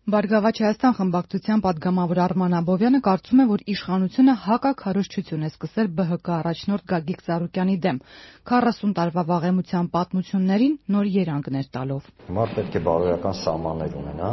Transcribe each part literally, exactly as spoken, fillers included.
Բարգավաճ Հայաստան խմբակցության պատգամավոր Արման Աբովյանը կարծում է, որ իշխանությունը հակաքարոզչություն է սկսել Բ Հ Կ առաջնորդ Գագիկ Ծառուկյանի դեմ, քառասուն տարվա վաղեմության պատմություններին նոր երանգներ տալով։ Հիմա պետք է բարոյական սահմաններ ունենա,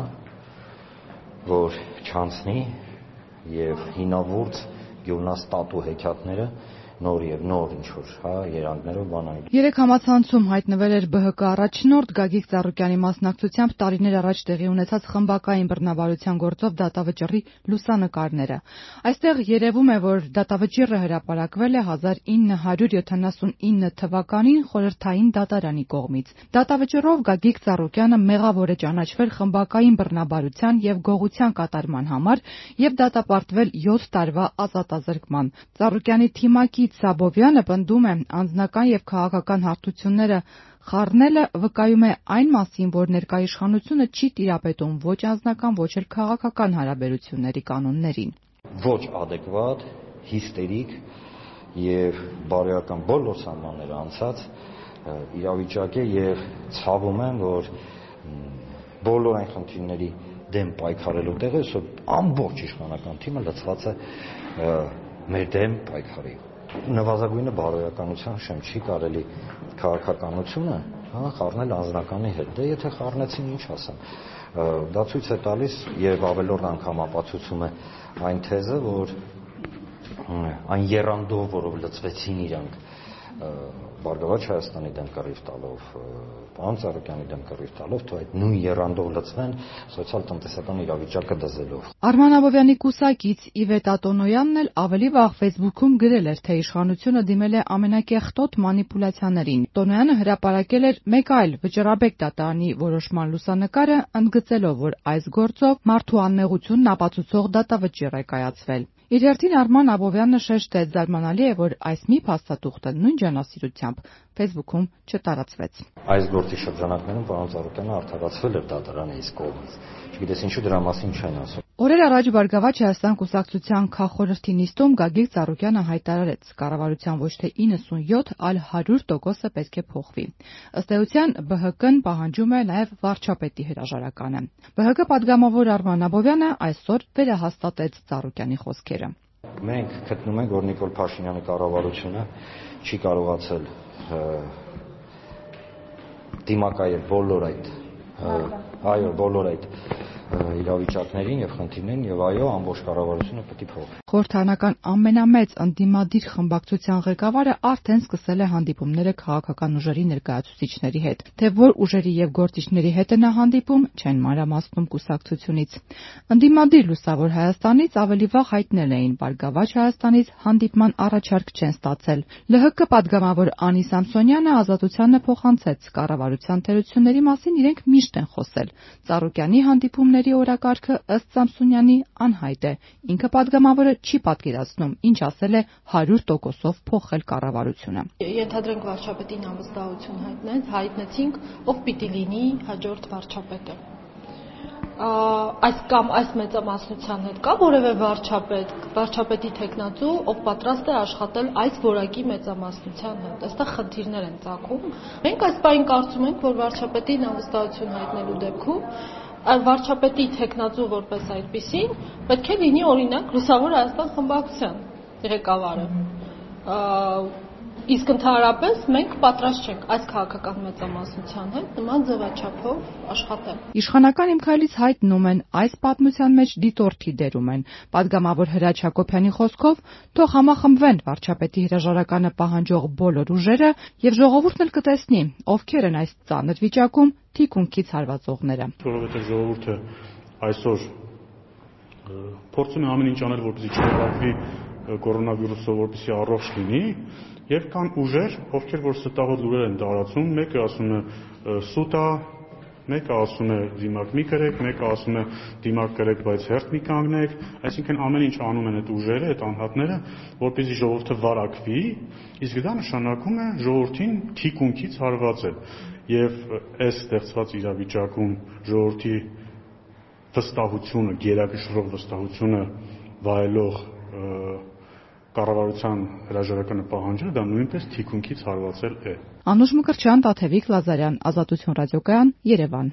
որ չանցնի եւ հինավուրց գյուղնաստատու հեքիաթները նոր եւ նոր ինչ-որ հա երանգներով բանային։ Երեք համացանցում հայտնվել էր Բ Հ Կ առաջնորդ Գագիկ Ծառուկյանի մասնակցությամբ տարիներ առաջ տեղի ունեցած խմբակային բռնաբարության գործով դատավճիռի լուսանկարները։ Այստեղ երևում է, որ դատավճիռը հրապարակվել է հազար ինը հարյուր յոթանասունինը թվականին խորհրդային դատարանի կողմից։ Դատավճիռով Գագիկ Ծառուկյանը մեղավոր է ճանաչվել խմբակային բռնաբարության եւ գողության կատարման համար եւ դատապարտվել յոթ տարվա ազատազրկման։ Ծառուկյանի թիմակի Աբովյանը պնդում է, անձնական եւ քաղաքական հարթությունները խառնելը վկայում է այն մասին, որ ներկա իշխանությունը չի տիրապետում ոչ անձնական, ոչ էլ քաղաքական հարաբերությունների կանոններին։ Ոչ ադեկվատ, հիստերիկ եւ բարոյական բոլոր սահմանները անցած իրավիճակ է եւ ցավում եմ, որ բոլոր այն խնդիրների դեմ պայքարելու տեղը ամբողջ իշխանական թիմը լցված է մեր դեմ պայքարի։ Նվազագույնը բարոյականության շեմ չի կարելի քաղաքականությունը հա խառնել անձնականի հետ։ Դե եթե խառնեցին, ինչ ասեմ։ Դա ցույց է տալիս եւ ավելորդ անգամ ապացուցում է այն թեզը, որ այն եռանդով, որով լծվեցին իրանք Բարգավաճ Հայաստանի դեմ կռիվ տալով, պարոն Ծառուկյանի դեմ կռիվ տալով, թող այդ նույն եռանդով լծվեն սոցիալ-տնտեսական իրավիճակը դզելով։ Արման Աբովյանի կուսակից Իվետ Ատոնոյանն էլ ավելի վաղ Facebook-ում գրել էր, թե իշխանությունը դիմել է ամենակեղտոտ մանիպուլյացիաներին։ Տոնոյանը հրապարակել էր մեկ այլ վճռաբեկ դատարանի որոշման լուսանկարը, ընդգծելով, որ այս գործով մարդու անմեղությունն ապացուցող դատավճիռ է կայացվել։ Իր հերթին Արման Աբովյանը շեշտեց, զարմանալի է, որ այս մի փաստաթուղթը նույն ջանասիրությամբ Facebook-ում չտարածվեց։ Այս գործի շրջանակներում պարոն Ծառուկյանը արդարացվել էր դատարանի իսկ կողմից։ Չգիտես ինչու դրա մասին չեն ասում։ Օրեր առաջ Բարգավաճ Հայաստան կուսակցության քաղաքորհրդի նիստում Գագիկ Ծառուկյանը հայտարարեց, կառավարության ոչ թե իննսունյոթ, այլ հարյուր տոկոսը պետք է փոխվի։ Ըստ էության Բ Հ Կ-ն պահանջում է նաև վարչապետի հրաժարականը։ Բ Հ Կ պատգամավոր Արման Աբովյանը այսօր վերահաստատեց Ծառուկյանի խոսքերը։ Մենք գտնում ենք, որ Նիկոլ Փաշինյանի կառավարությունը չի կարողացել դիմակայել բոլոր այդ այո, բոլոր այդ իրավիճակներին եւ խնդիրներին եւ այո, ամբողջ կառավարությունը պետք է փոխվի։ Խորհրդարանական ամենամեծ ընդդիմադիր խմբակցության ղեկավարը արդեն սկսել է հանդիպումները քաղաքական ուժերի ներկայացուցիչների հետ։ Թե որ ուժերի եւ գործիչների հետ է նա հանդիպում, չեն մանրամասնում կուսակցությունից։ Ընդդիմադիր Լուսավոր Հայաստանից ավելի վաղ հայտնել էին, Բարգավաճ Հայաստանից հանդիպման առաջարկ չեն ստացել։ Լ Հ Կ պատգամավոր Անի Սամսոնյանը Ազատությանը փոխանցեց, կառավարության թերությունների մասին իրենք միշտ են խոսել։ Ծառուկյանի հանդիպումների օրակարգը ըստ Սամսոնյանի անհայտ է։ Ինքը պատգամավորը չի պատկերացնում, ինչ ասել է հարյուր տոկոսով փոխել կառավարությունը։ Ենթադրենք վարչապետին անվստահություն հայտնեց, հայտնեցինք, ով պիտի լինի հաջորդ վարչապետը։ Այս կամ այս մեծամասնության հետ կա որևէ վարչապետ, վարչապետի թեկնածու, ով պատրաստ է աշխատել այս որակի մեծամասնության հետ։ Այստեղ խնդիրներ են ծագում։ Մենք այս պահին կարծում ենք, որ վարչապետին անվստահություն հայտնելու դեպքում վարչապետի թեկնածու որպես այդպիսին պետք է լինի օրինակ Լուսավոր Հայաստան խմբակցության ղեկավարը։ Իսկ ընդհանրապես մենք պատրաստ չենք այս քաղաքական մեծամասնության հետ նման ձևաչափով աշխատել։ Իշխանական իմ քայլից հայտնում են, այս պատմության մեջ դիտորդի դերում են։ Պատգամավոր Հրաչ Հակոբյանի խոսքով, թող համախմբվեն վարչապետի հրաժարականը պահանջող բոլոր ուժերը եւ ժողովուրդն էլ կտեսնի, ովքեր են այս ծանր վիճակում թիկունքից հարվածողները։ Որովհետեւ ժողովուրդը այսօր փորձում է ամեն ինչ անել, որպեսզի չնկատվի կորոնավիրուսով, որպեսզի առողջ լինի, եւ կան ուժեր, ովքեր որ ստահոդ լուրեր են տարածում, մեկը ասում է սուտ է, մեկը ասում է դիմակ մի կրեք, մեկը ասում է դիմակ կրեք, բայց հերթ մի կանգնեք, այսինքն ամեն ինչ անում են այդ ուժերը, այդ անհատները, որպեսզի ժողովուրդը վարակվի, իսկ դա նշանակում է ժողովրդին թիկունքից հարվածել։ Եվ այս ստեղծված իրավիճակում ժողովրդի վստահությունը, գերակշռող վստահությունը վայելող կառավարության հրաժարականը պահանջել, դա նույնպես թիկունքից հարվածել է։ Անուշ Մկրտչյան, Տաթևիկ Լազարյան, Ազատություն ռադիոկայան, Երևան։